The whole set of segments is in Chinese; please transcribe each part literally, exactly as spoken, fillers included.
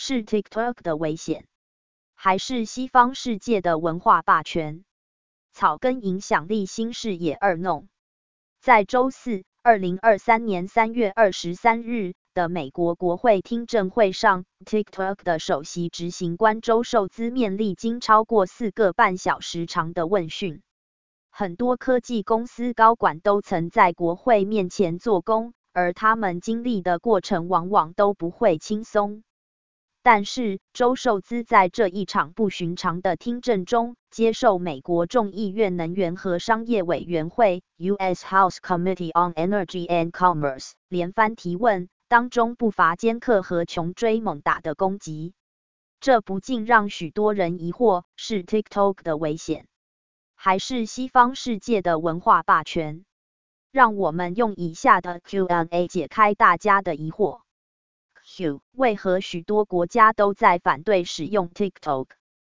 是 TikTok 的危险，还是西方世界的文化霸权？草根影响力新视野二弄。在周四，二零二三年三月二十三日的美国国会听证会上 ，TikTok 的首席执行官周受资面历经超过四个半小时长的问讯。很多科技公司高管都曾在国会面前做工，而他们经历的过程往往都不会轻松。但是，周受资在这一场不寻常的听证中，接受美国众议院能源和商业委员会 U S House Committee on Energy and Commerce 连番提问，当中不乏尖刻和穷追猛打的攻击。这不禁让许多人疑惑，是 TikTok 的危险，还是西方世界的文化霸权？让我们用以下的 Q and A 解开大家的疑惑。Q. 为何许多国家都在反对使用 TikTok？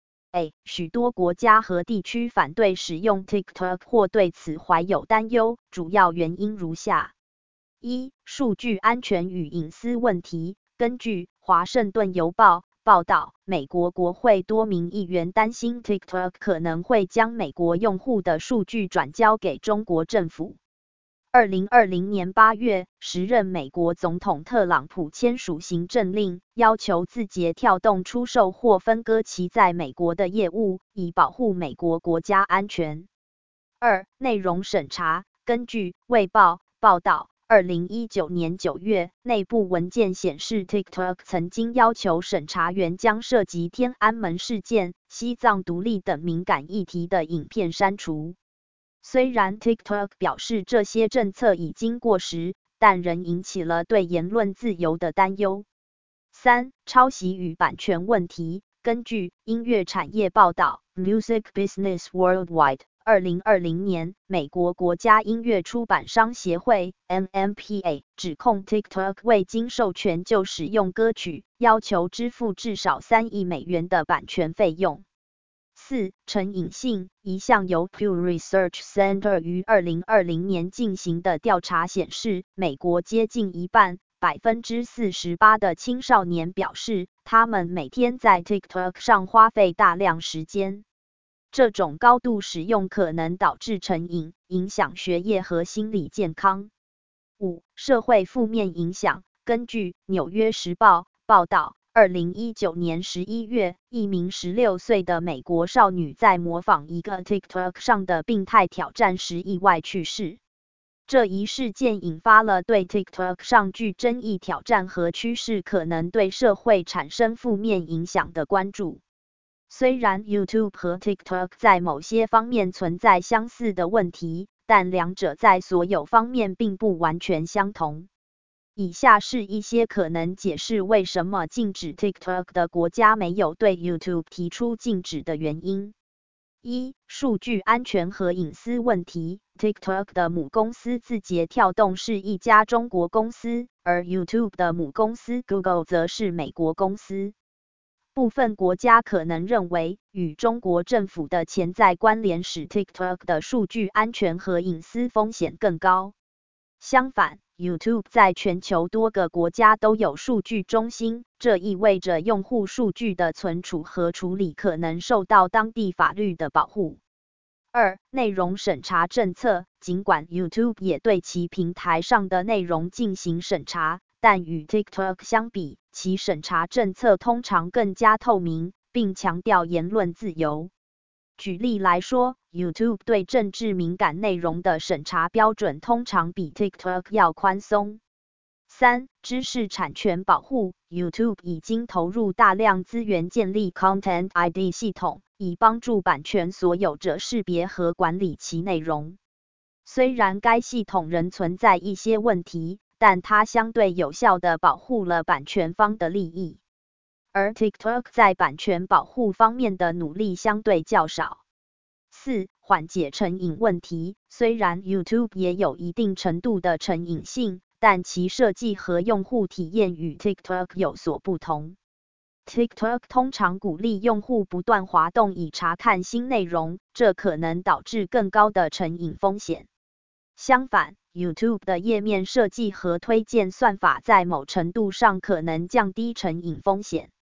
A. 许多国家和地区反对使用 TikTok 或对此怀有担忧，主要原因如下：一、数据安全与隐私问题。根据《华盛顿邮报》报道，美国国会多名议员担心 TikTok 可能会将美国用户的数据转交给中国政府。二零二零年八月，时任美国总统特朗普签署行政令，要求字节跳动出售或分割其在美国的业务，以保护美国国家安全。二、内容审查。根据《卫报》报道，二零一九年九月，内部文件显示 ，TikTok 曾经要求审查员将涉及天安门事件、西藏独立等敏感议题的影片删除。虽然 TikTok 表示这些政策已经过时，但仍引起了对言论自由的担忧。三、抄袭与版权问题。根据音乐产业报道 Music Business Worldwide， 二零二零年，美国国家音乐出版商协会 M M P A 指控 TikTok 未经授权就使用歌曲，要求支付至少三亿美元的版权费用。四、成瘾性。一项由 Pew Research Center 于二零二零年进行的调查显示，美国接近一半 百分之四十八 的青少年表示，他们每天在 TikTok 上花费大量时间。这种高度使用可能导致成瘾，影响学业和心理健康。五、社会负面影响。根据《纽约时报》报道，二零一九年十一月，一名十六岁的美国少女在模仿一个 TikTok 上的病态挑战时意外去世。这一事件引发了对 TikTok 上具争议挑战和趋势可能对社会产生负面影响的关注。虽然 YouTube 和 TikTok 在某些方面存在相似的问题，但两者在所有方面并不完全相同。以下是一些可能解释为什么禁止 TikTok 的国家没有对 YouTube 提出禁止的原因。一、数据安全和隐私问题。TikTok 的母公司字节跳动是一家中国公司，而 YouTube 的母公司 Google 则是美国公司。部分国家可能认为，与中国政府的潜在关联使 TikTok 的数据安全和隐私风险更高。相反， YouTube 在全球多个国家都有数据中心，这意味着用户数据的存储和处理可能受到当地法律的保护。二、内容审查政策。尽管 YouTube 也对其平台上的内容进行审查，但与 TikTok 相比，其审查政策通常更加透明，并强调言论自由。举例来说， YouTube 对政治敏感内容的审查标准通常比 TikTok 要宽松。三、知识产权保护。 YouTube 已经投入大量资源建立 Content I D 系统，以帮助版权所有者识别和管理其内容。虽然该系统仍存在一些问题，但它相对有效地保护了版权方的利益。而 TikTok 在版权保护方面的努力相对较少。四、缓解成瘾问题。虽然 YouTube 也有一定程度的成瘾性，但其设计和用户体验与 TikTok 有所不同。TikTok 通常鼓励用户不断滑动以查看新内容，这可能导致更高的成瘾风险。相反， YouTube 的页面设计和推荐算法在某程度上可能降低成瘾风险。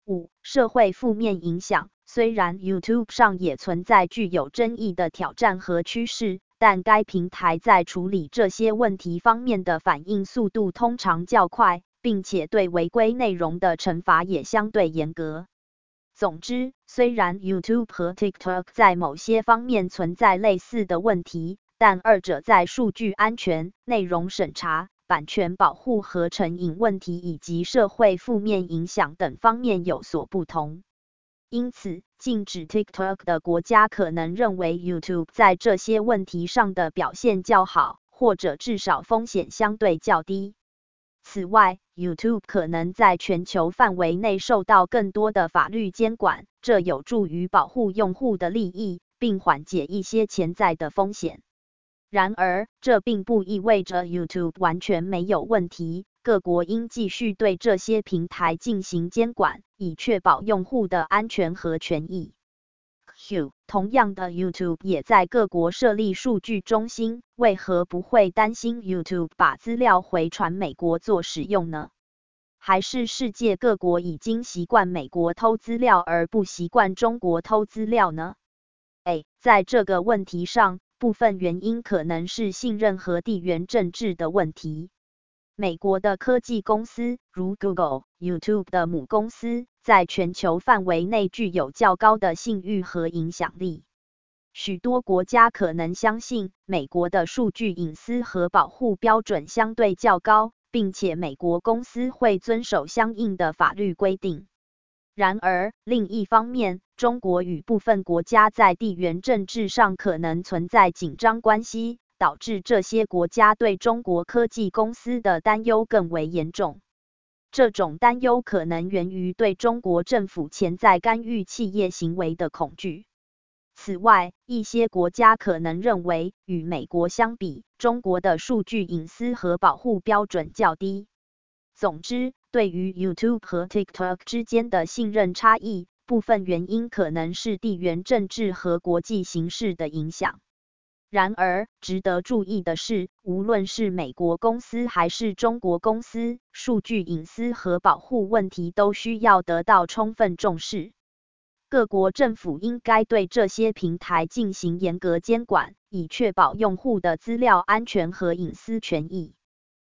五、社会负面影响。虽然 YouTube 上也存在具有争议的挑战和趋势，但该平台在处理这些问题方面的反应速度通常较快，并且对违规内容的惩罚也相对严格。总之，虽然 YouTube 和 TikTok 在某些方面存在类似的问题，但二者在数据安全、内容审查、版权保护和成瘾问题以及社会负面影响等方面有所不同。因此，禁止 TikTok 的国家可能认为 YouTube 在这些问题上的表现较好，或者至少风险相对较低。此外， YouTube 可能在全球范围内受到更多的法律监管，这有助于保护用户的利益，并缓解一些潜在的风险。然而，这并不意味着 YouTube 完全没有问题，各国应继续对这些平台进行监管，以确保用户的安全和权益。Q. 同样的 YouTube 也在各国设立数据中心，为何不会担心 YouTube 把资料回传美国做使用呢？还是世界各国已经习惯美国偷资料而不习惯中国偷资料呢？ A. 在这个问题上，部分原因可能是信任和地缘政治的问题。美国的科技公司，如 Google、YouTube 的母公司，在全球范围内具有较高的信誉和影响力。许多国家可能相信，美国的数据隐私和保护标准相对较高，并且美国公司会遵守相应的法律规定。然而，另一方面，中国与部分国家在地缘政治上可能存在紧张关系，导致这些国家对中国科技公司的担忧更为严重。这种担忧可能源于对中国政府潜在干预企业行为的恐惧。此外，一些国家可能认为，与美国相比，中国的数据隐私和保护标准较低。总之，对于 YouTube 和 TikTok 之间的信任差异，部分原因可能是地缘政治和国际形势的影响。然而，值得注意的是，无论是美国公司还是中国公司，数据隐私和保护问题都需要得到充分重视。各国政府应该对这些平台进行严格监管，以确保用户的资料安全和隐私权益。